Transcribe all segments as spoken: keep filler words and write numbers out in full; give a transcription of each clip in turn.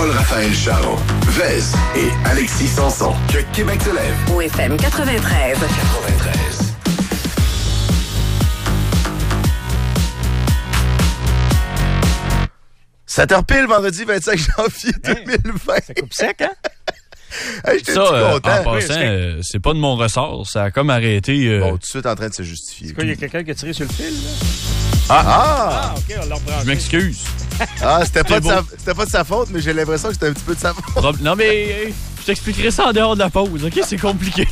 Paul-Raphaël Charon, Vez et Alexis Sanson. Que Québec se lève. Au F M quatre-vingt-treize. quatre-vingt-treize. sept heures pile, vendredi vingt-cinq janvier deux mille vingt. Ça coupe sec, hein? Hey, j'étais Ça, euh, content. en passant, euh, c'est pas de mon ressort. Ça a comme arrêté. Euh... Bon, tout de suite en train de se justifier. C'est quoi, il y a quelqu'un qui a tiré sur le fil, là? Ah! Ah, OK, on l'a rebranché. Je m'excuse. Ah, c'était pas, de beau. sa- c'était pas de sa faute, mais j'ai l'impression que c'était un petit peu de sa faute. Prob- Non, mais euh, je t'expliquerai ça en dehors de la pause, OK? C'est compliqué.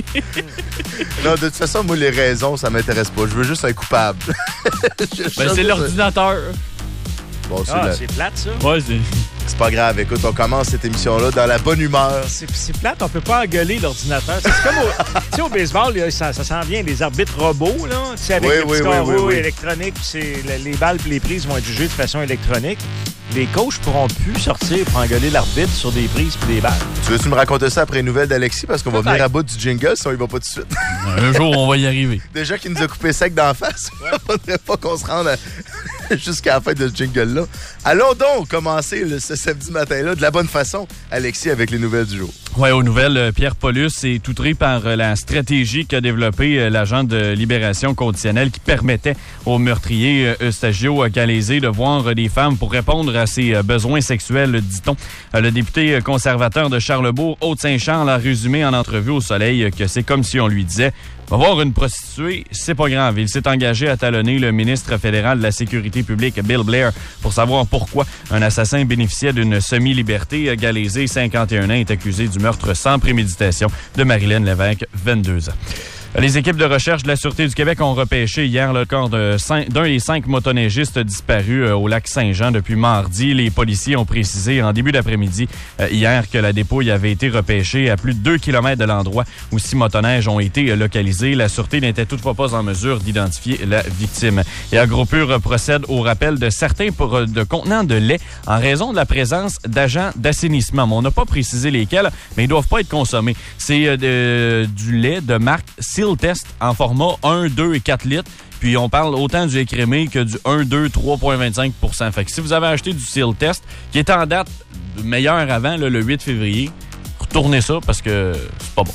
Non, de toute façon, moi, les raisons, ça m'intéresse pas. Je veux juste un coupable. Je Ben, cherche c'est l'ordinateur. Bon, c'est, Ah, la- c'est plate, ça. Ouais, c'est... c'est pas grave. Écoute, on commence cette émission-là dans la bonne humeur. C'est, c'est plate, on peut pas engueuler l'ordinateur. C'est comme au, tu sais, au baseball, là, ça, ça s'en vient, les arbitres robots, là, tu sais, avec Oui, les oui, petits oui, carreaux oui, oui. électroniques, puis c'est, les, les balles et les prises vont être jugées de façon électronique. Les coachs pourront plus sortir pour engueuler l'arbitre sur des prises et des balles. Tu veux-tu me raconter ça après une nouvelle d'Alexis? Parce qu'on va Peut-être. venir à bout du jingle si on y va pas tout de suite. Un jour, on va y arriver. Déjà qu'il nous a coupé sec d'en face, il faudrait pas qu'on se rende à- jusqu'à la fin de ce jingle-là. Allons donc commencer le, ce samedi matin-là de la bonne façon, Alexis, avec les nouvelles du jour. Ouais, aux nouvelles, euh, Pierre Paulus est outré par euh, la stratégie qu'a développée euh, l'agent de libération conditionnelle qui permettait au meurtrier euh, Eustachio euh, Calaize de voir euh, des femmes pour répondre à ses euh, besoins sexuels, dit-on. Euh, le député euh, conservateur de Charlebourg, Haute-Saint-Charles, a résumé en entrevue au Soleil euh, que c'est comme si on lui disait « Va voir une prostituée, c'est pas grave ». Il s'est engagé à talonner le ministre fédéral de la Sécurité publique, Bill Blair, pour savoir pourquoi un assassin bénéficiait d'une semi-liberté. Calaize, cinquante et un ans, est accusé du meurtre sans préméditation de Marilyn Lévesque, vingt-deux ans. Les équipes de recherche de la Sûreté du Québec ont repêché hier le corps de cinq, d'un des cinq motoneigistes disparus euh, au lac Saint-Jean depuis mardi. Les policiers ont précisé en début d'après-midi euh, hier que la dépouille avait été repêchée à plus de deux kilomètres de l'endroit où six motoneiges ont été euh, localisés. La Sûreté n'était toutefois pas en mesure d'identifier la victime. Et AgroPure procède au rappel de certains pour, de contenants de lait en raison de la présence d'agents d'assainissement. On n'a pas précisé lesquels, mais ils doivent pas être consommés. C'est euh, de, du lait de marque Seal Test en format un, deux et quatre litres. Puis on parle autant du écrémé que du un, deux, trois virgule vingt-cinq pour cent. Fait que si vous avez acheté du Seal Test, qui est en date meilleure avant, là, le huit février, retournez ça parce que c'est pas bon.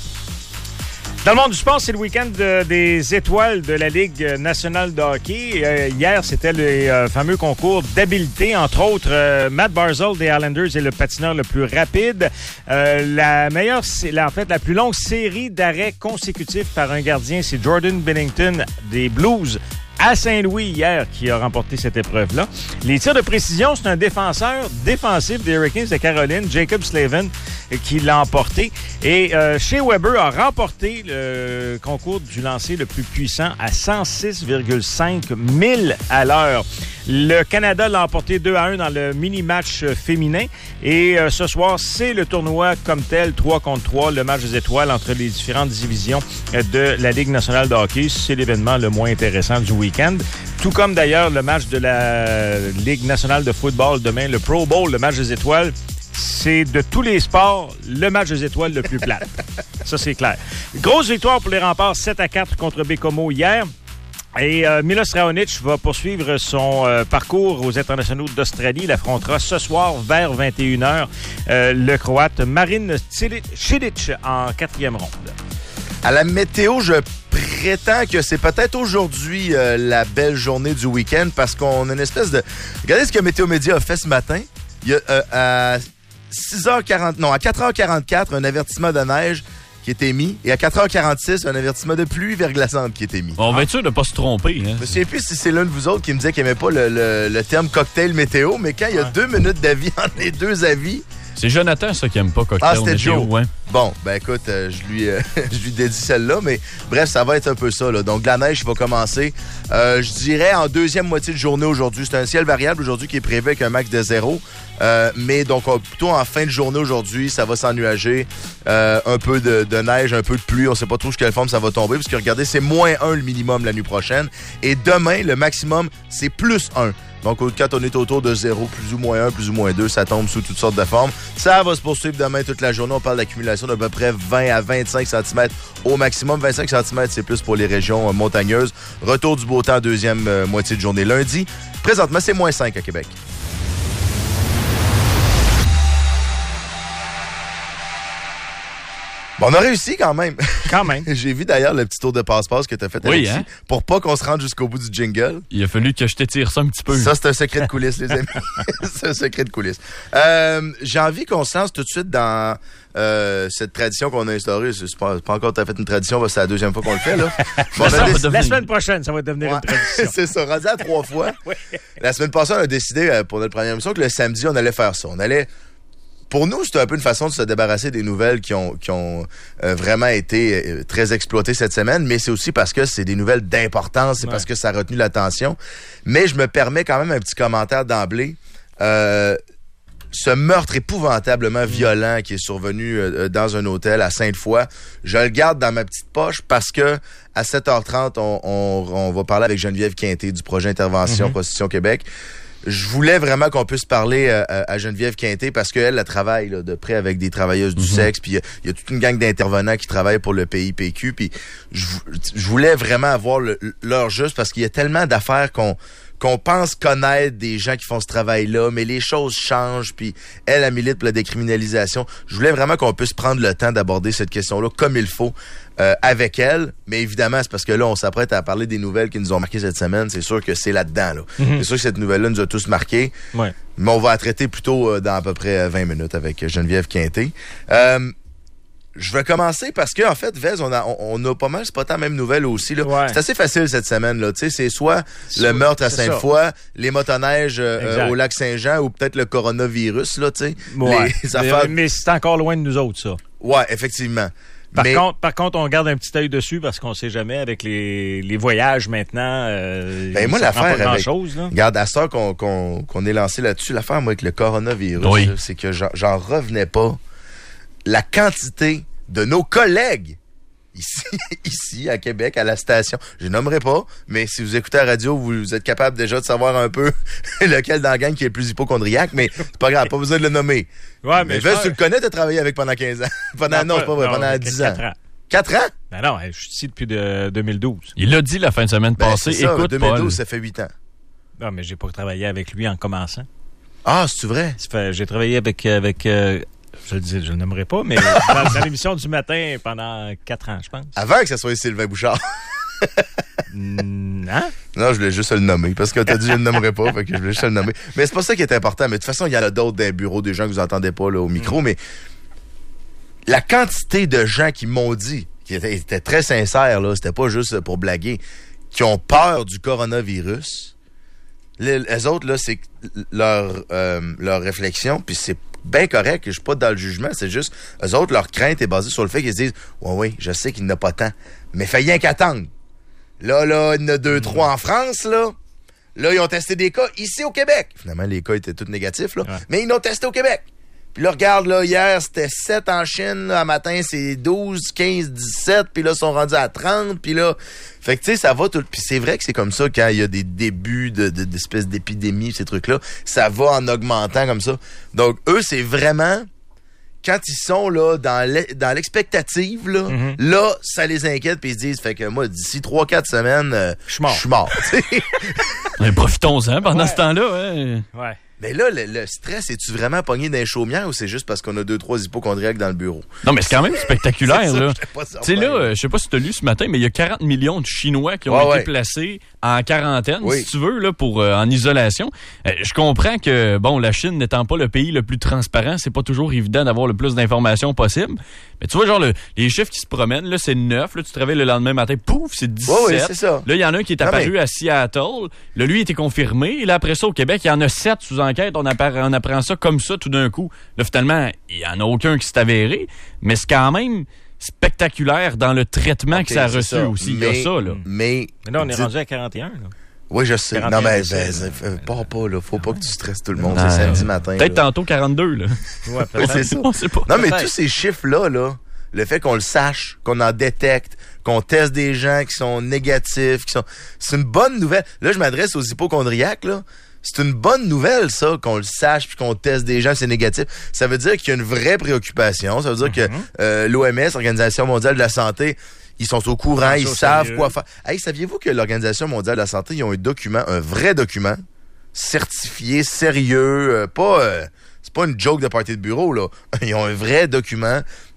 Dans le monde du sport, c'est le week-end de- des étoiles de la Ligue nationale de hockey. Euh, hier, c'était le euh, fameux concours d'habileté. Entre autres, euh, Matt Barzal des Islanders est le patineur le plus rapide. Euh, la meilleure, c'est- la- en fait, la plus longue série d'arrêts consécutifs par un gardien, c'est Jordan Binnington des Blues à Saint-Louis hier qui a remporté cette épreuve-là. Les tirs de précision, c'est un défenseur défensif des Hurricanes de Caroline, Jacob Slavin, qui l'a emporté. Et euh, Shea Weber a remporté le concours du lancer le plus puissant à cent six virgule cinq milles à l'heure. Le Canada l'a emporté deux à un dans le mini-match féminin. Et euh, ce soir, c'est le tournoi comme tel, trois contre trois, le match des étoiles entre les différentes divisions de la Ligue nationale de hockey. C'est l'événement le moins intéressant du week-end. Tout comme d'ailleurs le match de la Ligue nationale de football demain, le Pro Bowl, le match des étoiles. C'est de tous les sports le match des étoiles le plus plat. Ça, c'est clair. Grosse victoire pour les Remparts, sept à quatre contre Bécomo hier. Et euh, Milos Raonic va poursuivre son euh, parcours aux internationaux d'Australie. Il affrontera ce soir vers vingt et une heures euh, le Croate Marin Cilic en quatrième ronde. À la météo, je prétends que c'est peut-être aujourd'hui euh, la belle journée du week-end parce qu'on a une espèce de... Regardez ce que Météo Média a fait ce matin. Il y a euh, à six heures quarante... Non, à quatre heures quarante-quatre, un avertissement de neige qui est émis. Et à quatre heures quarante-six, un avertissement de pluie verglaçante qui est émis. On va être sûr de ne pas se tromper. Hein? Je me souviens plus si c'est l'un de vous autres qui me disait qu'il n'aimait pas le, le, le terme cocktail météo, mais quand il y a Ouais. deux minutes d'avis entre les deux avis... C'est Jonathan, ça, qui aime pas cocktail. Ah, c'était météo, Joe. ouais. Bon, ben écoute, euh, je lui euh, je lui dédie celle-là, mais bref, ça va être un peu ça. Là. Donc, la neige va commencer, euh, je dirais, en deuxième moitié de journée aujourd'hui. C'est un ciel variable aujourd'hui qui est prévu avec un max de zéro. Euh, mais donc, on, plutôt en fin de journée aujourd'hui, ça va s'ennuager. Euh, un peu de, de neige, un peu de pluie. On sait pas trop jusqu'à quelle forme ça va tomber. Parce que regardez, c'est moins un le minimum la nuit prochaine. Et demain, le maximum, c'est plus un. Donc, quand on est autour de zéro, plus ou moins un, plus ou moins deux, ça tombe sous toutes sortes de formes. Ça va se poursuivre demain toute la journée. On parle d'accumulation d'à peu près vingt à vingt-cinq centimètres au maximum. vingt-cinq centimètres, c'est plus pour les régions euh, montagneuses. Retour du beau temps, deuxième euh, moitié de journée lundi. Présentement, c'est moins cinq à Québec. Bon, on a réussi quand même. Quand même. J'ai vu d'ailleurs le petit tour de passe-passe que tu as fait oui, Alexis, hein? pour pas qu'on se rende jusqu'au bout du jingle. Il a fallu que je t'étire ça un petit peu. Ça, c'est un secret de coulisses, les amis. C'est un secret de coulisses. Euh, j'ai envie qu'on se lance tout de suite dans euh, cette tradition qu'on a instaurée. C'est pas, pas encore tout à fait une tradition, c'est la deuxième fois qu'on le fait, là. Bon, la, décidé... la semaine prochaine, ça va devenir ouais, une tradition. C'est ça, rendu à trois fois. Oui. La semaine passée, on a décidé, euh, pour notre première émission, que le samedi, on allait faire ça. On allait... Pour nous, c'était un peu une façon de se débarrasser des nouvelles qui ont, qui ont euh, vraiment été euh, très exploitées cette semaine, mais c'est aussi parce que c'est des nouvelles d'importance, c'est ouais. parce que ça a retenu l'attention. Mais je me permets quand même un petit commentaire d'emblée. Euh, ce meurtre épouvantablement mmh. violent qui est survenu euh, dans un hôtel à Sainte-Foy, je le garde dans ma petite poche parce que à sept heures trente, on, on, on va parler avec Geneviève Quinté du projet Intervention mmh. Prostitution Québec. Je voulais vraiment qu'on puisse parler euh, à Geneviève Quinté parce qu'elle, elle travaille là, de près avec des travailleuses du mm-hmm. sexe, puis il y, y a toute une gang d'intervenants qui travaillent pour le P I P Q, puis je, je voulais vraiment avoir le, l'heure juste parce qu'il y a tellement d'affaires qu'on qu'on pense connaître des gens qui font ce travail-là, mais les choses changent, puis elle, elle milite pour la décriminalisation. Je voulais vraiment qu'on puisse prendre le temps d'aborder cette question-là comme il faut euh, avec elle, mais évidemment, c'est parce que là, on s'apprête à parler des nouvelles qui nous ont marqué cette semaine. C'est sûr que c'est là-dedans. Là. Mm-hmm. C'est sûr que cette nouvelle-là nous a tous marqués, ouais. mais on va la traiter plutôt euh, dans à peu près vingt minutes avec Geneviève Quinté. Euh, Je vais commencer parce que en fait, Vez, on a on, on a pas mal spoté la même nouvelle aussi là. Ouais. C'est assez facile cette semaine là, tu sais, c'est soit c'est le meurtre à Sainte-Foy, les motoneiges euh, au lac Saint-Jean ou peut-être le coronavirus là, tu sais. Ouais. Les affaires... Mais, mais c'est encore loin de nous autres ça. Ouais, effectivement. Par, mais... contre, par contre, on garde un petit œil dessus parce qu'on sait jamais avec les, les voyages maintenant. Euh, ben moi, l'affaire pas avec... chose, là. Regarde, à ça qu'on, qu'on, qu'on est lancé là-dessus, l'affaire, moi, avec le coronavirus, oui. là, c'est que j'en, j'en revenais pas. La quantité de nos collègues ici, ici, à Québec, à la station, je les nommerai pas, mais si vous écoutez la radio, vous êtes capable déjà de savoir un peu lequel dans la gang qui est le plus hypochondriaque, mais c'est pas grave, pas besoin de le nommer. Ouais, mais mais Vez, tu le connais, t'as travaillé avec pendant quinze ans. pendant, non, non c'est pas vrai, non, pendant dix ans. quatre ans. quatre ans? Ben non, je suis ici depuis de, deux mille douze. Il l'a dit la fin de semaine ben, passée. C'est ça, Écoute, deux mille douze, Paul. ça fait huit ans. Non, mais j'ai pas travaillé avec lui en commençant. Ah, c'est vrai? Ça fait, j'ai travaillé avec... avec euh, je le dis, je le nommerai pas, mais dans, dans l'émission du matin pendant quatre ans, je pense. Avant que ça soit Sylvain Bouchard. Non? Non, je voulais juste le nommer, parce que t'as dit je le nommerai pas, fait que je voulais juste le nommer. Mais c'est pas ça qui est important, mais de toute façon, il y en a d'autres dans les bureaux, des gens que vous entendez pas là, au micro, mm. mais la quantité de gens qui m'ont dit, qui étaient, étaient très sincères, là, c'était pas juste pour blaguer, qui ont peur du coronavirus, les, les autres, là, c'est leur, euh, leur réflexion, puis c'est bien correct, je suis pas dans le jugement, c'est juste, eux autres, leur crainte est basée sur le fait qu'ils se disent, ouais, oui, je sais qu'il n'y en a pas tant, mais fait rien qu'attendre. Là, là, il y en a deux, mmh. trois en France, là. Là, ils ont testé des cas ici au Québec. Finalement, les cas étaient tous négatifs, là. Ouais. Mais ils l'ont testé au Québec. Puis là, regarde, là, hier, c'était sept en Chine. Là, à matin, c'est douze, quinze, dix-sept. Puis là, ils sont rendus à trente. Puis là, fait que, tu sais, ça va tout. Puis c'est vrai que c'est comme ça quand il y a des débuts de, de, d'espèces d'épidémies, ces trucs-là. Ça va en augmentant comme ça. Donc, eux, c'est vraiment... Quand ils sont là dans, l'e- dans l'expectative, là, mm-hmm. là, ça les inquiète puis ils se disent, fait que moi, d'ici trois quatre semaines, euh, je suis mort. Mais profitons-en pendant ouais. ce temps-là. Ouais. ouais. Mais là, le, le stress, es-tu vraiment pogné dans les chaumières ou c'est juste parce qu'on a deux, trois hypochondriaques dans le bureau? Non, mais c'est quand même spectaculaire, ça, là. Tu sais, là, euh, je sais pas si tu as lu ce matin, mais il y a quarante millions de Chinois qui ont ouais, été ouais. placés en quarantaine, oui. si tu veux, là, pour euh, en isolation. Euh, je comprends que, bon, la Chine n'étant pas le pays le plus transparent, c'est pas toujours évident d'avoir le plus d'informations possible. Mais tu vois, genre, le, les chiffres qui se promènent, là, c'est neuf. Là, tu te réveilles le lendemain matin, pouf, c'est dix-sept. Oui, oui, c'est ça. Là, il y en a un qui est non, apparu mais... à Seattle. Là, lui, il était confirmé. Et là, après ça, au Québec, il y en a sept sous enquête. On, appara- on apprend ça comme ça tout d'un coup. Là, finalement, il n'y en a aucun qui s'est avéré. Mais c'est quand même spectaculaire dans le traitement okay, que ça a reçu ça. Aussi. Mais, il y a ça, là. Mais, mais là, on est rendu à quarante et un, là. Oui, je sais. Non, mais ben, ben, pars pas, là. Faut pas que tu stresses tout le monde. Non, c'est samedi matin. Peut-être là. Tantôt quarante-deux, là. Ouais, ouais, c'est ça. On sait pas. Non, mais tous ces chiffres-là, là, le fait qu'on le sache, qu'on en détecte, qu'on teste des gens qui sont négatifs, qui sont, c'est une bonne nouvelle. Là, je m'adresse aux hypochondriaques, là. C'est une bonne nouvelle, ça, qu'on le sache puis qu'on teste des gens, c'est négatif. Ça veut dire qu'il y a une vraie préoccupation. Ça veut dire mm-hmm. que euh, l'O M S, l'Organisation mondiale de la santé, ils sont au courant, ils savent sérieux. Quoi faire. Hey, saviez-vous que l'Organisation mondiale de la santé, ils ont un document, un vrai document, certifié, sérieux, euh, pas... Euh, c'est pas une joke de party de bureau, là. Ils ont un vrai document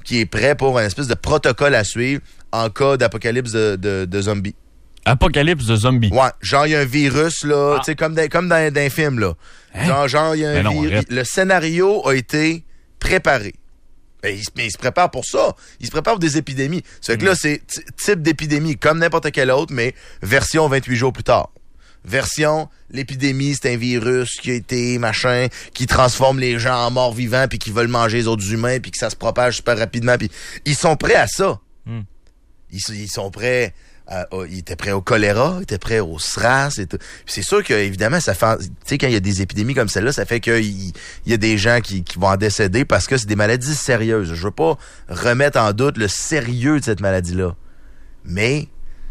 qui est prêt pour un espèce de protocole à suivre en cas d'apocalypse de, de, de zombies. Apocalypse de zombies. Ouais, genre il y a un virus là, Ah. tu sais comme dans, comme dans, dans un film là. Hein? Genre genre il y a un Mais non, virus. arrête. Le scénario a été préparé. Ben, il, se- mais il se prépare pour ça. Il se prépare pour des épidémies. Ça fait que là, c'est t- type d'épidémie comme n'importe quelle autre, mais version vingt-huit jours plus tard. Version, l'épidémie, c'est un virus qui a été, machin, qui transforme les gens en morts vivants, puis qui veulent manger les autres humains, puis que ça se propage super rapidement. Puis ils sont prêts à ça. Mm. Ils, ils sont prêts... à- à- ils étaient prêts au choléra, ils étaient prêts au SRAS et tout. Puis c'est sûr que, évidemment, ça fait... Tu sais, quand il y a des épidémies comme celle-là, ça fait qu'il il y a des gens qui, qui vont en décéder parce que c'est des maladies sérieuses. Je veux pas remettre en doute le sérieux de cette maladie-là. Mais...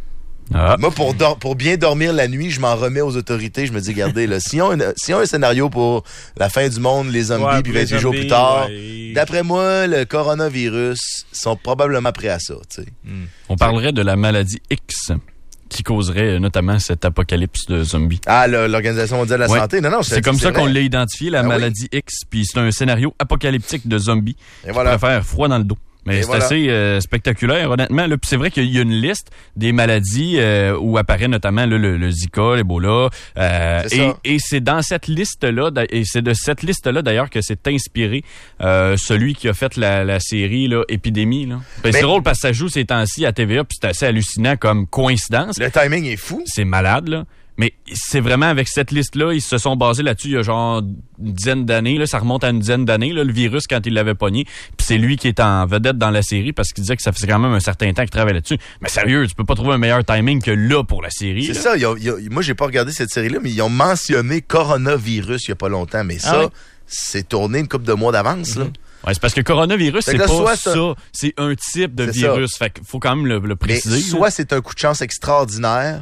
Ah. Moi, pour, dor- pour bien dormir la nuit, je m'en remets aux autorités. Je me dis, regardez, là, s'ils ont, une- s'ils ont un scénario pour la fin du monde, les zombies, Ouais, puis pour les vingt-huit jours zombies, plus tard, ouais. d'après moi, le coronavirus sont probablement prêts à ça. Tu sais. On parlerait de la maladie X qui causerait euh, notamment cet apocalypse de zombies. Ah, le- l'Organisation mondiale de la Ouais. santé. Non, non, je te C'est dis, comme ça vrai. qu'on l'a identifié, la Ah oui. maladie X, puis c'est un scénario apocalyptique de zombies Et qui voilà. pourrait faire froid dans le dos. Mais Et c'est voilà. assez euh, spectaculaire, honnêtement. Là. Puis c'est vrai qu'il y a une liste des maladies euh, où apparaît notamment là, le, le Zika, l'Ebola. Euh, C'est et, ça. et c'est dans cette liste-là, d'a- et c'est de cette liste-là d'ailleurs que s'est inspiré euh, celui qui a fait la, la série là, Épidémie. Là. Ben, Mais- c'est drôle parce que ça joue ces temps-ci à T V A, puis c'est assez hallucinant comme coïncidence. Le timing est fou. C'est malade, là. Mais c'est vraiment avec cette liste-là, ils se sont basés là-dessus il y a genre une dizaine d'années. Là, ça remonte à une dizaine d'années, là, le virus, quand il l'avait pogné. Puis c'est lui qui est en vedette dans la série parce qu'il disait que ça faisait quand même un certain temps qu'il travaillait là-dessus. Mais sérieux, tu peux pas trouver un meilleur timing que là pour la série. C'est là. ça. ils ont- ils ont- moi, j'ai pas regardé cette série-là, mais ils ont mentionné coronavirus il y a pas longtemps. Mais ça, Ah oui? c'est tourné une couple de mois d'avance. là. Ouais, c'est parce que coronavirus, Fait c'est que là, pas soit ça. ça- C'est un type de C'est ça. virus. Fait qu'il faut quand même le, le Mais préciser. là. soit c'est un coup de chance extraordinaire,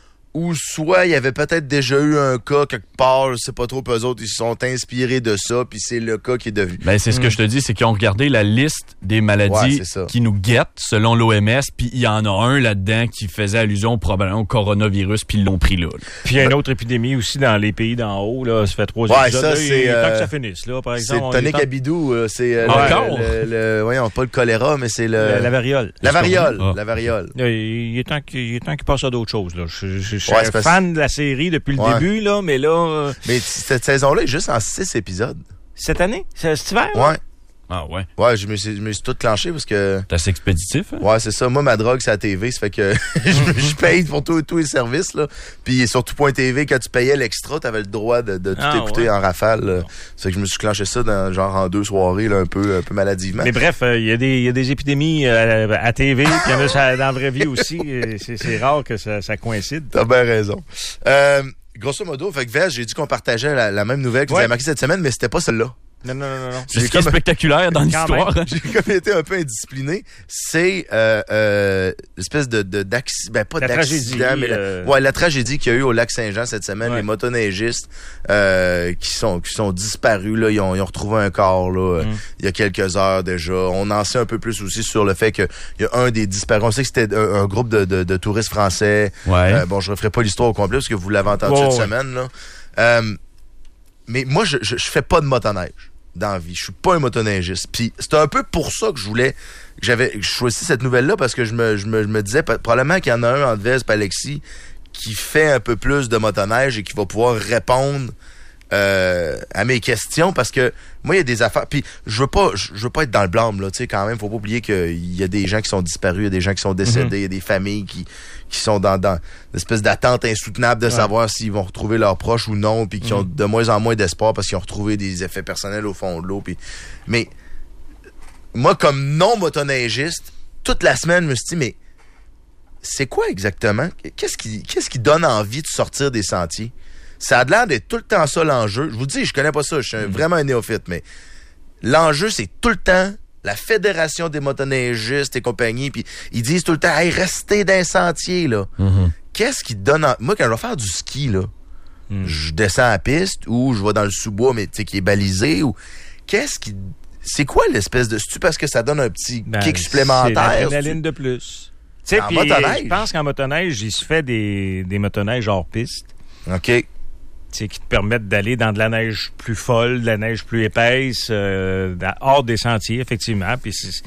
ou soit il y avait peut-être déjà eu un cas quelque part, je sais pas trop, puis eux autres, ils se sont inspirés de ça, puis c'est le cas qui est devenu. Ben, c'est ce que je te dis, c'est qu'ils ont regardé la liste des Ouais, maladies c'est ça. qui nous guettent selon l'O M S, puis il y en a un là-dedans qui faisait allusion probablement au coronavirus, puis ils l'ont pris là. là. Puis il y a une autre épidémie aussi dans les pays d'en haut. Là. Ça fait trois Ouais, épisodes. ça, là, c'est, il est temps euh, que ça finisse. Là, par C'est exemple, on est Tonic temps- Abidou, euh, c'est euh, Encore? le, le, le- voyons, pas le choléra, mais c'est le... la, la variole. La variole, Ah. la variole. Là, il est temps qu'il il est temps qu'il passe à d'autres choses. Là. Je, je- je suis Ouais, un c'est parce- fan de la série depuis le Ouais. début, là, mais là, euh, Mais t- cette saison-là est juste en six épisodes. cette année, c'est cet hiver. là? Ouais. Ah ouais. Ouais, je me suis, je me suis tout clenché parce que... C'est assez expéditif, hein? Ouais, c'est ça. Moi, ma drogue, c'est la T V. Ça fait que je, je paye pour tous tous les services, là. Puis sur tout point T V, quand tu payais l'extra, t'avais le droit de, de tout Ah, écouter ouais. en rafale. là. Ça fait que je me suis clenché ça dans, genre en deux soirées, là, un peu, un peu maladivement. Mais bref, euh, il y, a des- il y a des épidémies euh, à T V, puis il y en a ça- dans la vraie vie aussi. et C'est c'est rare que ça, ça coïncide. T'as bien raison. Euh, grosso modo, fait que Vez, j'ai dit qu'on partageait la, la même nouvelle que vous Ouais. avez marquée cette semaine, mais c'était pas celle-là. Non, non, non, non. C'est ce J'ai qui est comme- spectaculaire dans Quand l'histoire. J'ai comme été un peu indiscipliné. C'est euh, euh, l'espèce de, de d'accident, ben pas La d'accident, tragédie, mais la, euh, ouais, la tragédie qu'il y a eu au lac Saint-Jean cette semaine, Ouais. les motoneigistes euh, qui sont qui sont disparus là, ils ont, ils ont retrouvé un corps là, euh, Mm. il y a quelques heures déjà. On en sait un peu plus aussi sur le fait que il y a un des disparus. On sait que c'était un, un groupe de, de, de touristes français. Ouais. Euh, bon, je referai pas l'histoire au complet parce que vous l'avez entendu Ouais, cette ouais. semaine là. Euh, mais moi, je, je, je fais pas de motoneige dans la vie. Je suis pas un motoneigiste. Puis c'est un peu pour ça que je voulais, que j'avais choisi cette nouvelle-là parce que je me, je me, je me disais pa- probablement qu'il y en a un entre Vez et Alexis qui fait un peu plus de motoneige et qui va pouvoir répondre euh, à mes questions parce que moi il y a des affaires puis je veux pas je je veux pas être dans le blâme là, tu sais quand même, faut pas oublier qu'il y a des gens qui sont disparus, il y a des gens qui sont décédés, il y a des familles qui qui sont dans dans une espèce d'attente insoutenable de Ouais. savoir s'ils vont retrouver leurs proches ou non, puis qui ont de moins en moins d'espoir parce qu'ils ont retrouvé des effets personnels au fond de l'eau puis mais moi comme non motoneigiste, toute la semaine je me suis dit mais c'est quoi exactement? Qu'est-ce qui, qu'est-ce qui donne envie de sortir des sentiers? Ça a l'air d'être tout le temps ça l'enjeu. Je vous dis, je connais pas ça, je suis un- vraiment un néophyte, mais l'enjeu, c'est tout le temps la Fédération des motoneigistes et compagnie, puis ils disent tout le temps, hey, restez dans les sentiers, là. Mhm. Qu'est-ce qui te donne en... Moi, quand je vais faire du ski, là, Mm. je descends à la piste ou je vais dans le sous-bois, mais tu sais, qui est balisé, ou... Qu'est-ce qui... C'est quoi l'espèce de... C'est-tu parce que ça donne un petit Ben, kick c'est supplémentaire? l'adrénaline de plus. Tu sais, En puis motoneige. je pense qu'en motoneige, il se fait des, des motoneiges hors piste. OK. Tu sais, qui te permettent d'aller dans de la neige plus folle, de la neige plus épaisse, euh, dans- hors des sentiers, effectivement. Puis c'est-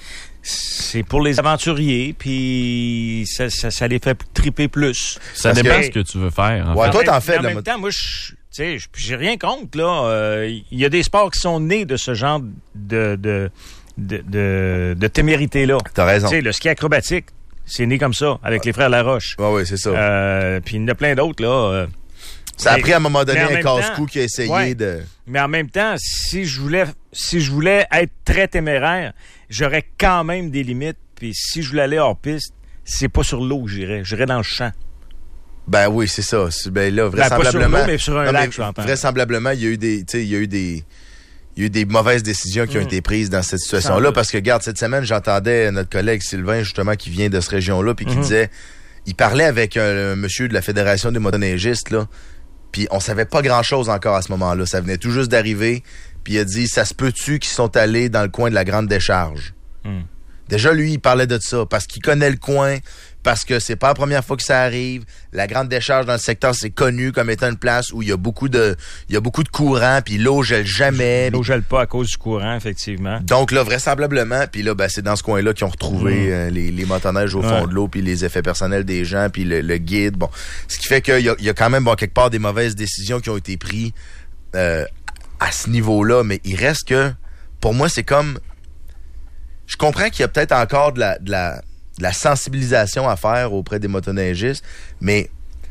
c'est pour les aventuriers, puis ça, ça, ça les fait triper plus. Ça Parce dépend que- ce que tu veux faire. en Ouais, fait. toi, En t'en même- fais mais de En la même moto. temps, moi, je, tu sais, je- j'ai rien contre, là. Euh, Il y a des sports qui sont nés de ce genre de, de, de, de, de témérité-là. T'as raison. Tu sais, le ski acrobatique, c'est né comme ça, avec les frères Laroche. Oui, oui, c'est ça. Euh, puis il y en a plein d'autres, là. euh, ça a mais- pris à un moment donné mais en un même casse-cou temps- qui a essayé Ouais. de... Mais en même temps, si je voulais, si je voulais être très téméraire, j'aurais quand même des limites. Puis si je voulais aller hors piste, c'est pas sur l'eau que j'irais. J'irais dans le champ. Ben oui, c'est ça. C'est- Ben là, Ben, pas sur vraisemblablement... l'eau, mais sur un Non, lac, mais je l'entends. vraisemblablement, il y a eu des... Tu sais, il y a eu des... Il y a eu des mauvaises décisions qui ont Mm. été prises dans cette Sans situation-là. doute. Parce que, regarde, cette semaine, j'entendais notre collègue Sylvain, justement, qui vient de cette région-là, puis qui Mhm. disait... Il parlait avec un, un monsieur de la Fédération des motoneigistes, là, puis on savait pas grand-chose encore à ce moment-là. Ça venait tout juste d'arriver, puis il a dit, ça se peut-tu qu'ils sont allés dans le coin de la Grande Décharge? Mm. Déjà, lui, il parlait de ça, parce qu'il connaît le coin, parce que c'est pas la première fois que ça arrive. La Grande Décharge dans le secteur, c'est connu comme étant une place où il y a beaucoup de, il y a beaucoup de courant, puis l'eau gèle jamais. L'eau gèle pas à cause du courant, effectivement. Donc là, vraisemblablement, puis là, ben, c'est dans ce coin-là qu'ils ont retrouvé Mm. euh, les, les motoneiges au fond Ouais. de l'eau, puis les effets personnels des gens, puis le, le guide. Bon, ce qui fait qu'il y a, il y a quand même, bon, quelque part, des mauvaises décisions qui ont été prises euh, à ce niveau-là, mais il reste que, pour moi, c'est comme... Je comprends qu'il y a peut-être encore de la, de la, de la sensibilisation à faire auprès des motoneigistes, mais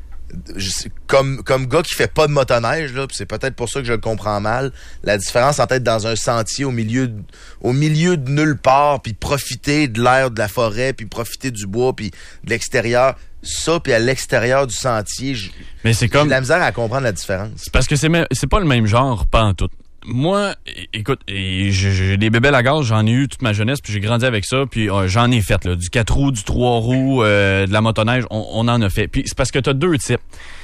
je sais- comme, comme gars qui fait pas de motoneige, là, pis c'est peut-être pour ça que je le comprends mal, la différence entre être dans un sentier au milieu de, au milieu de nulle part, puis profiter de l'air de la forêt, puis profiter du bois, puis de l'extérieur, ça, puis à l'extérieur du sentier, j'ai Mais c'est j'ai comme... de la misère à comprendre la différence. C'est parce que c'est même- c'est pas le même genre, pas en tout. Moi, é- écoute, et j'ai j'ai des bébelles à gaz, j'en ai eu toute ma jeunesse, puis j'ai grandi avec ça, puis euh, j'en ai fait, là, du quatre roues, du trois roues, euh, de la motoneige, on, on en a fait. Puis c'est parce que t'as deux types.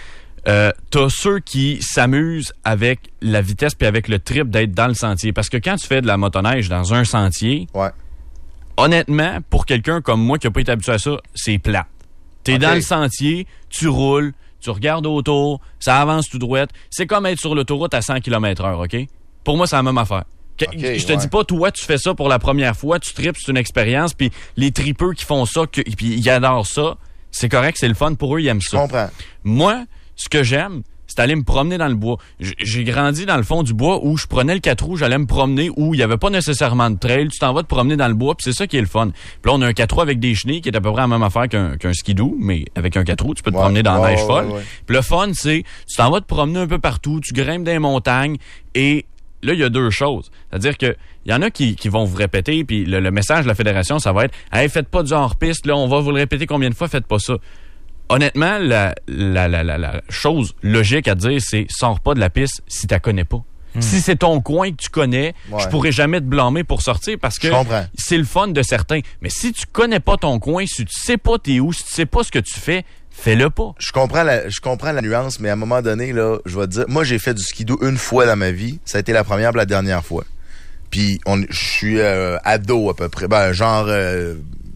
Euh, t'as ceux qui s'amusent avec la vitesse puis avec le trip d'être dans le sentier. Parce que quand tu fais de la motoneige dans un sentier, Ouais. honnêtement, pour quelqu'un comme moi qui a pas été habitué à ça, c'est plat. T'es Ok. dans le sentier, tu roules, tu regardes autour, ça avance tout droit. C'est comme être sur l'autoroute à cent kilomètres heure, OK? Pour moi, c'est la même affaire. Que- Ok, je te ouais. dis pas, toi, tu fais ça pour la première fois, tu tripes, c'est une expérience, puis les tripeux qui font ça, que- puis ils adorent ça, c'est correct, c'est le fun pour eux, ils aiment Je ça. comprends. Moi, ce que j'aime, c'est aller me promener dans le bois. J- J'ai grandi dans le fond du bois où je prenais le quatre roues, j'allais me promener où il n'y avait pas nécessairement de trail. Tu t'en vas te promener dans le bois, puis c'est ça qui est le fun. Puis là, on a un quatre roues avec des chenilles qui est à peu près la même affaire qu'un qu'un skidoo, mais avec un quatre roues, tu peux te Ouais, promener dans la ouais, neige ouais, folle. ouais. Puis le fun, c'est tu t'en vas te promener un peu partout, tu grimpes dans les montagnes et là, il y a deux choses. C'est-à-dire que il y en a qui, qui vont vous répéter, puis le, le message de la fédération, ça va être « Hey, faites pas du hors-piste, là, on va vous le répéter combien de fois, faites pas ça. » Honnêtement, la, la, la, la, la chose logique à dire, c'est « Sors pas de la piste si tu la connais pas. Si c'est ton coin que tu connais, Ouais. je pourrais jamais te blâmer pour sortir parce que Je comprends. c'est le fun de certains. Mais si tu connais pas ton coin, si tu sais pas t'es où, si tu sais pas ce que tu fais, fais-le pas. Je comprends la, je comprends la nuance, mais à un moment donné, là, je vais te dire, moi, j'ai fait du skidoo une fois dans ma vie. Ça a été la première et la dernière fois. Puis, on, je suis euh, ado à peu près. Ben, genre euh,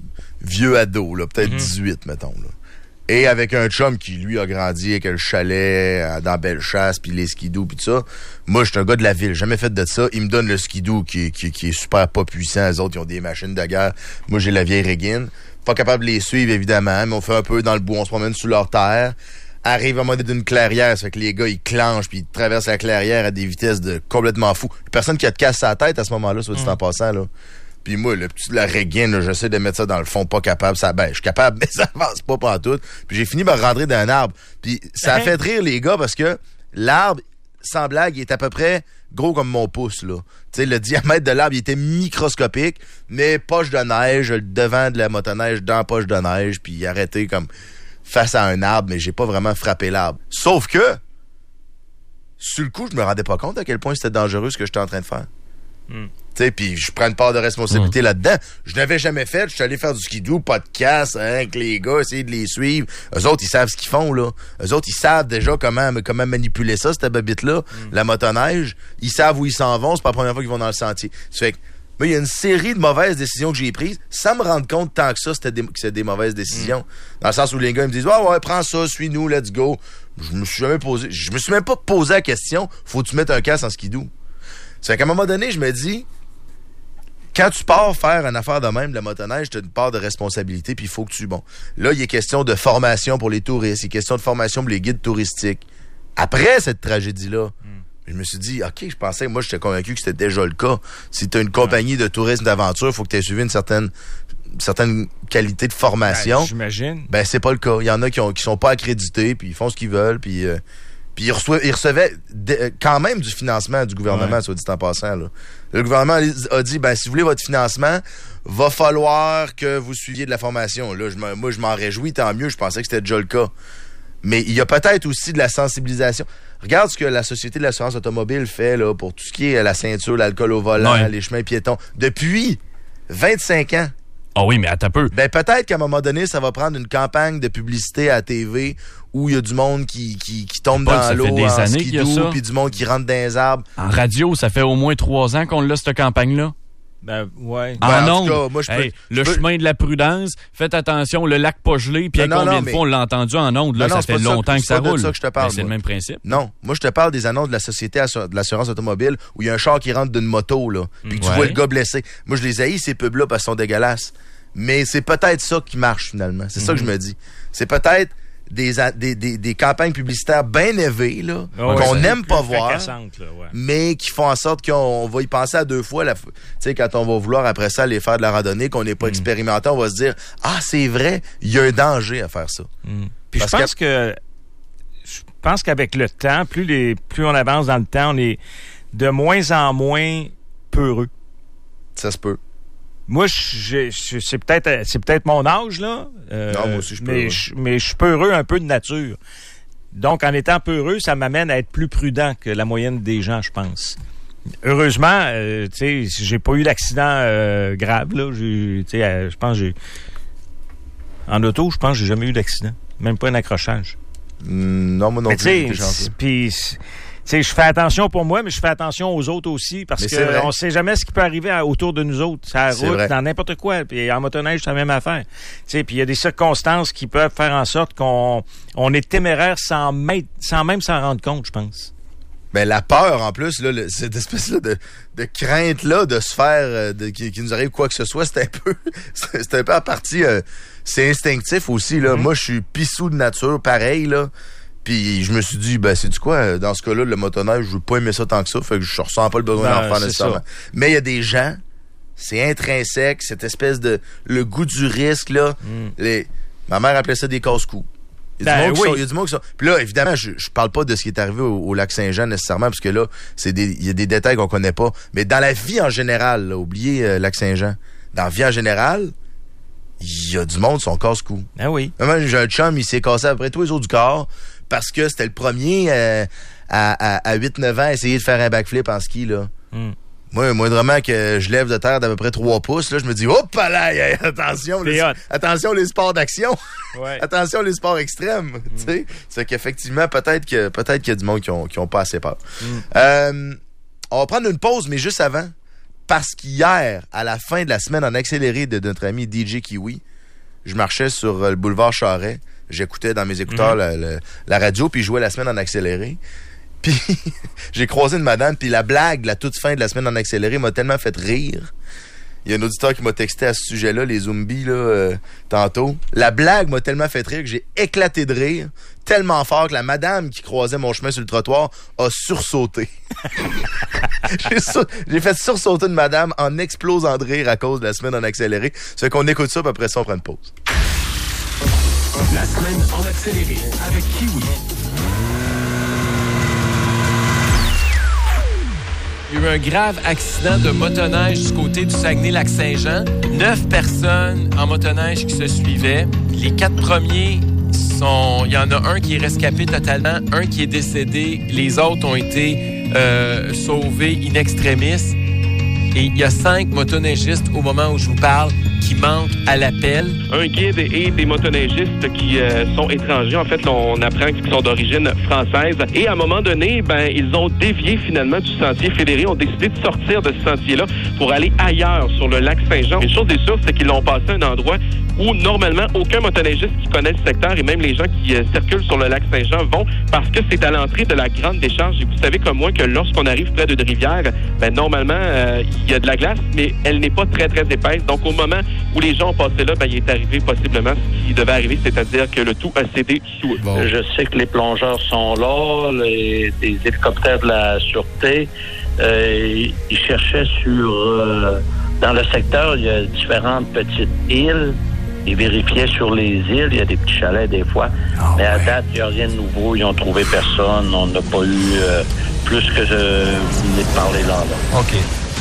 vieux ado, là, peut-être dix-huit, mettons. Là. Et avec un chum qui, lui, a grandi avec le chalet euh, dans Bellechasse, puis les skidoo, puis tout ça. Moi, je suis un gars de la ville, j'ai jamais fait de ça. Il me donne le skidoo qui, est- qui, est- qui est super pas puissant. Les autres, ils ont des machines de guerre. Moi, j'ai la vieille régine. Pas capable de les suivre, évidemment, mais on fait un peu dans le bois, on se promène sous leur terre. Arrive à mode d'une clairière, ça fait que les gars, ils clenchent, puis ils traversent la clairière à des vitesses de complètement fous. Personne qui a de casse à la tête à ce moment-là, soit dit en passant, là. Puis moi, le petit, la régine, là, j'essaie de mettre ça dans le fond, pas capable, ça, ben, je suis capable, mais ça avance pas pantoute. Puis j'ai fini par rentrer dans un arbre. Puis ça a fait rire les gars parce que l'arbre, sans blague, il est à peu près gros comme mon pouce, là. Tu sais, le diamètre de l'arbre, il était microscopique, mais poche de neige, le devant de la motoneige dans la poche de neige, puis il arrêté comme face à un arbre, mais j'ai pas vraiment frappé l'arbre. Sauf que, sur le coup, je me rendais pas compte à quel point c'était dangereux ce que j'étais en train de faire. Mm. Tu sais, puis je prends une part de responsabilité Mm. là-dedans. Je n'avais jamais fait. Je suis allé faire du skidoo, pas de casse, hein, avec les gars, essayer de les suivre. Eux autres, ils savent ce qu'ils font, là. Eux autres, ils savent déjà comment, comment manipuler ça, cette babite-là, la motoneige. Ils savent où ils s'en vont. C'est pas la première fois qu'ils vont dans le sentier. Ça fait que, mais il y a une série de mauvaises décisions que j'ai prises sans me rendre compte tant que ça, c'était des, que c'était des mauvaises décisions. Dans le sens où les gars ils me disent, ouais, ouais, prends ça, suis-nous, let's go. Je me suis jamais posé, je me suis même pas posé la question, faut-tu mettre un casque en skidoo? Ça fait qu'à un moment donné, je me dis, quand tu pars faire une affaire de même, de la motoneige, tu as une part de responsabilité, puis il faut que tu... Bon, là, il est question de formation pour les touristes, il est question de formation pour les guides touristiques. Après cette tragédie-là, mm. je me suis dit, OK, je pensais, moi, j'étais convaincu que c'était déjà le cas. Si tu as une compagnie de tourisme d'aventure, il faut que tu aies suivi une certaine... certaines qualités de formation. Ben, j'imagine. Ben, c'est pas le cas. Il y en a qui ont qui sont pas accrédités, puis ils font ce qu'ils veulent, puis euh, puis ils, reçoivent, ils recevaient de, quand même du financement du gouvernement, ouais. soit dit en passant. Là. Le gouvernement a dit, ben, si vous voulez votre financement, va falloir que vous suiviez de la formation. Là, je moi, je m'en réjouis, tant mieux. Je pensais que c'était déjà le cas. Mais il y a peut-être aussi de la sensibilisation. Regarde ce que la Société de l'assurance automobile fait là pour tout ce qui est la ceinture, l'alcool au volant, ouais. les chemins piétons. Depuis vingt-cinq ans. Ah oh oui, mais attends un peu. Ben peut-être qu'à un moment donné, ça va prendre une campagne de publicité à la T V où il y a du monde qui, qui, qui tombe pas, dans l'eau en skidoo, puis du monde qui rentre dans les arbres. En radio, ça fait au moins trois ans qu'on l'a, cette campagne-là. Ben, ouais. En, ben, en ondes, tout cas, moi, je peux, hey, je le peux... chemin de la prudence, faites attention, le lac pas gelé, puis non, combien non, de mais... fois on l'a entendu en ondes, là, non, ça fait longtemps ça, que ça roule. C'est ça que je te parle. Ben, c'est le même principe. Non, moi je te parle des annonces de la Société de l'assurance automobile où il y a un char qui rentre d'une moto, là, puis que ouais. tu vois le gars blessé. Moi, je les haïs, ces pubs-là, parce qu'ils sont dégueulasses. Mais c'est peut-être ça qui marche, finalement. C'est mm-hmm. ça que je me dis. C'est peut-être des, des, des, des campagnes publicitaires bien élevées, là, oh, qu'on n'aime pas voir, là, ouais. mais qui font en sorte qu'on va y penser à deux fois. Tu sais, quand on va vouloir, après ça, aller faire de la randonnée, qu'on n'est pas mm. expérimenté, on va se dire « Ah, c'est vrai, il y a un danger à faire ça. Mm. » Puis je pense que... que je pense qu'avec le temps, plus, les, plus on avance dans le temps, on est de moins en moins peureux. Ça se peut. Moi, je, je, c'est peut-être c'est peut-être mon âge, là. Euh, non, moi aussi, je suis mais je, mais je suis peureux un peu de nature. Donc, en étant peureux, ça m'amène à être plus prudent que la moyenne des gens, je pense. Heureusement, euh, tu sais, j'ai pas eu d'accident euh, grave, là. Tu sais, euh, je pense que j'ai... En auto, je pense que j'ai jamais eu d'accident. Même pas un accrochage. Mmh, non, moi non mais plus. Puis... Tu sais, je fais attention pour moi, mais je fais attention aux autres aussi, parce qu'on ne sait jamais ce qui peut arriver à, autour de nous autres. Ça route, vrai. Dans n'importe quoi. Puis en motoneige, c'est la même affaire. Tu sais, puis il y a des circonstances qui peuvent faire en sorte qu'on on est téméraire sans, mettre, sans même s'en rendre compte, je pense. Ben la peur, en plus, là, le, cette espèce-là de, de crainte-là de se faire, de, qui, qui nous arrive quoi que ce soit, c'est un peu, c'est un peu à partie, euh, c'est instinctif aussi, là. Mm-hmm. Moi, je suis pissou de nature, pareil, là. Puis je me suis dit, ben c'est du quoi, dans ce cas-là, le motoneige, je veux pas aimer ça tant que ça, fait que je ressens pas le besoin ben, d'en faire nécessairement. Ça. Mais il y a des gens, c'est intrinsèque, cette espèce de, le goût du risque, là. Mm. Les, ma mère appelait ça des casse-coups. Il y a du monde qui sont. Puis là, évidemment, je, je parle pas de ce qui est arrivé au, au lac Saint-Jean nécessairement, parce que là, c'est des, il y a des détails qu'on connaît pas. Mais dans la vie en général, là, oubliez euh, lac Saint-Jean. Dans la vie en général, il y a du monde qui sont casse-coups. Ah oui. Moi, j'ai un chum, il s'est cassé après tous les autres du corps. Parce que c'était le premier euh, à, à, à huit neuf ans à essayer de faire un backflip en ski, là. Mm. Moi, moindrement que je lève de terre d'à peu près trois pouces, là, je me dis, hop là, attention, les, attention les sports d'action. Ouais. Attention les sports extrêmes. Mm. Tu sais, c'est qu'effectivement, peut-être que peut-être qu'il y a du monde qui ont, qui ont pas assez peur. Mm. Euh, on va prendre une pause, mais juste avant, parce qu'hier, à la fin de la semaine en accéléré de notre ami D J Kiwi, je marchais sur le boulevard Charest. J'écoutais dans mes écouteurs mmh. la, la, la radio, puis je jouais la semaine en accéléré. Puis j'ai croisé une madame, puis la blague, la toute fin de la semaine en accéléré m'a tellement fait rire. Il y a un auditeur qui m'a texté à ce sujet-là, les zombies, là, euh, tantôt. La blague m'a tellement fait rire que j'ai éclaté de rire, tellement fort que la madame qui croisait mon chemin sur le trottoir a sursauté. j'ai, sur, j'ai fait sursauter une madame en explosant de rire à cause de la semaine en accéléré. C'est qu'on écoute ça, puis après ça, on prend une pause. La semaine en accéléré avec Kiwi. Il y a eu un grave accident de motoneige du côté du Saguenay-Lac-Saint-Jean. Neuf personnes en motoneige qui se suivaient. Les quatre premiers sont... Il y en a un qui est rescapé totalement, un qui est décédé. Les autres ont été euh, sauvés in extremis. Et il y a cinq motoneigistes au moment où je vous parle qui manquent à l'appel. Un guide et des motoneigistes qui euh, sont étrangers. En fait, là, on apprend qu'ils sont d'origine française. Et à un moment donné, ben, ils ont dévié finalement du sentier fédéré, ont décidé de sortir de ce sentier-là pour aller ailleurs sur le lac Saint-Jean. Une chose est sûre, c'est qu'ils l'ont passé à un endroit où normalement aucun motoneigiste qui connaît le secteur et même les gens qui euh, circulent sur le lac Saint-Jean vont parce que c'est à l'entrée de la grande décharge. Et vous savez comme moi que lorsqu'on arrive près d'une rivière, ben, normalement, euh, il y a de la glace, mais elle n'est pas très, très épaisse. Donc, au moment où les gens ont passé là, ben, il est arrivé possiblement ce qui devait arriver, c'est-à-dire que le tout a cédé sous eux. Bon. Je sais que les plongeurs sont là, les, les hélicoptères de la Sûreté. Euh, ils cherchaient sur... Euh, dans le secteur, il y a différentes petites îles. Ils vérifiaient sur les îles. Il y a des petits chalets des fois. Oh, mais à ouais. date, il n'y a rien de nouveau. Ils n'ont trouvé personne. On n'a pas eu euh, plus que je vous venez de parler là. là. OK.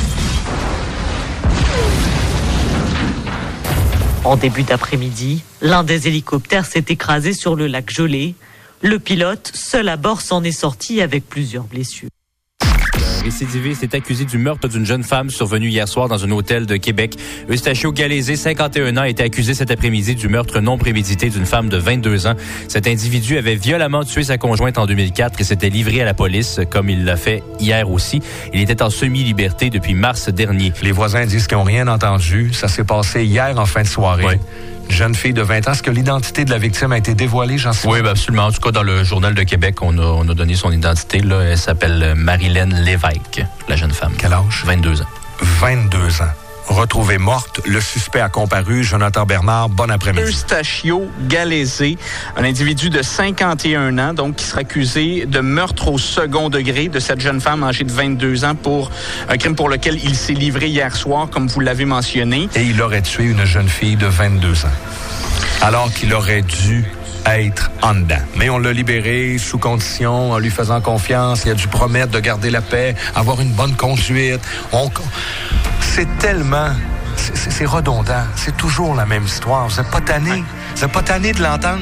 En début d'après-midi, l'un des hélicoptères s'est écrasé sur le lac Gelé. Le pilote, seul à bord, s'en est sorti avec plusieurs blessures. Récidiviste est accusé du meurtre d'une jeune femme survenue hier soir dans un hôtel de Québec. Eustachio Galézé, cinquante et un ans, a été accusé cet après-midi du meurtre non prémédité d'une femme de vingt-deux ans. Cet individu avait violemment tué sa conjointe en deux mille quatre et s'était livré à la police, comme il l'a fait hier aussi. Il était en semi-liberté depuis mars dernier. Les voisins disent qu'ils n'ont rien entendu. Ça s'est passé hier en fin de soirée. Oui. Une jeune fille de vingt ans. Est-ce que l'identité de la victime a été dévoilée, Jean-Simon? Oui, ben absolument. En tout cas, dans le Journal de Québec, on a, on a donné son identité. Là. Elle s'appelle Marilène Lévesque, la jeune femme. Quel âge? vingt-deux ans. vingt-deux ans. Retrouvée morte, le suspect a comparu. Jonathan Bernard, bon après-midi. Eustachio Galézé, un individu de cinquante et un ans, donc qui sera accusé de meurtre au second degré de cette jeune femme âgée de vingt-deux ans pour un crime pour lequel il s'est livré hier soir, comme vous l'avez mentionné. Et il aurait tué une jeune fille de vingt-deux ans, alors qu'il aurait dû être en dedans. Mais on l'a libéré sous condition, en lui faisant confiance. Il a dû promettre de garder la paix, avoir une bonne conduite. On... C'est tellement... C'est, c'est, c'est redondant. C'est toujours la même histoire. Vous n'êtes pas tanné. Vous n'êtes pas tanné de l'entendre.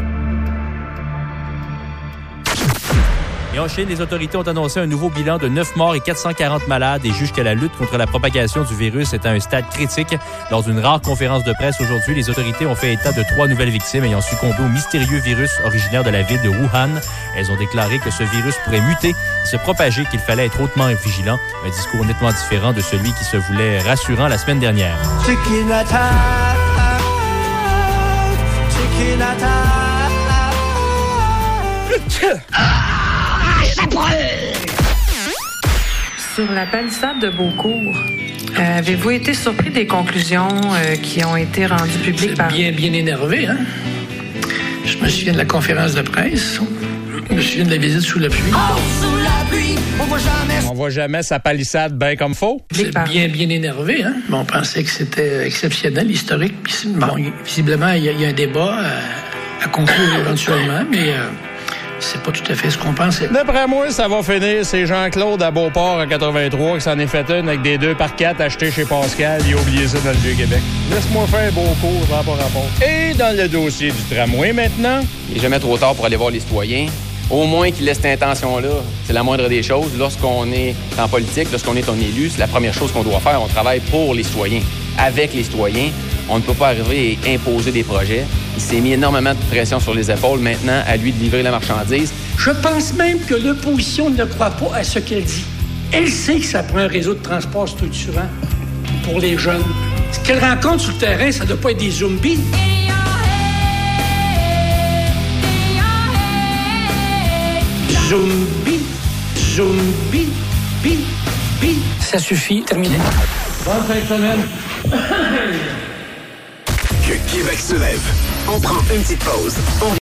Et en Chine, les autorités ont annoncé un nouveau bilan de neuf morts et quatre cent quarante malades et jugent que la lutte contre la propagation du virus est à un stade critique. Lors d'une rare conférence de presse aujourd'hui, les autorités ont fait état de trois nouvelles victimes ayant succombé au mystérieux virus originaire de la ville de Wuhan. Elles ont déclaré que ce virus pourrait muter et se propager, qu'il fallait être hautement vigilant. Un discours nettement différent de celui qui se voulait rassurant la semaine dernière. Chicken attack, chicken attack. Sur la palissade de Beaucourt, euh, avez-vous été surpris des conclusions euh, qui ont été rendues publiques par... Bien, bien énervé, hein? Je me souviens de la conférence de presse. Je me souviens de la visite sous la pluie. Oh, sous la pluie, on voit jamais... On voit jamais sa palissade bien comme faux. C'est bien, bien énervé, hein? Bon, on pensait que c'était exceptionnel, historique. Bon, visiblement, il y, y a un débat à, à conclure éventuellement, mais... Euh, c'est pas tout à fait ce qu'on pensait. D'après moi, ça va finir. C'est Jean-Claude à Beauport en quatre-vingt-trois qui s'en est fait une avec des deux par quatre achetés chez Pascal. Il a oublié ça dans le Vieux-Québec. Laisse-moi faire Beaucourt, ça n'a pas rapport. Et dans le dossier du tramway maintenant... Il n'est jamais trop tard pour aller voir les citoyens. Au moins qu'ils laissent cette intention-là. C'est la moindre des choses. Lorsqu'on est en politique, lorsqu'on est un élu, c'est la première chose qu'on doit faire. On travaille pour les citoyens, avec les citoyens. On ne peut pas arriver et imposer des projets. Il s'est mis énormément de pression sur les épaules. Maintenant, à lui de livrer la marchandise. Je pense même que l'opposition ne croit pas à ce qu'elle dit. Elle sait que ça prend un réseau de transport structurant pour les jeunes. Ce qu'elle rencontre sur le terrain, ça ne doit pas être des zombies. Zombie, zombie, bi, bi. Ça suffit, terminé. Bonne fin de semaine. Que Québec se lève. On prend une petite pause. On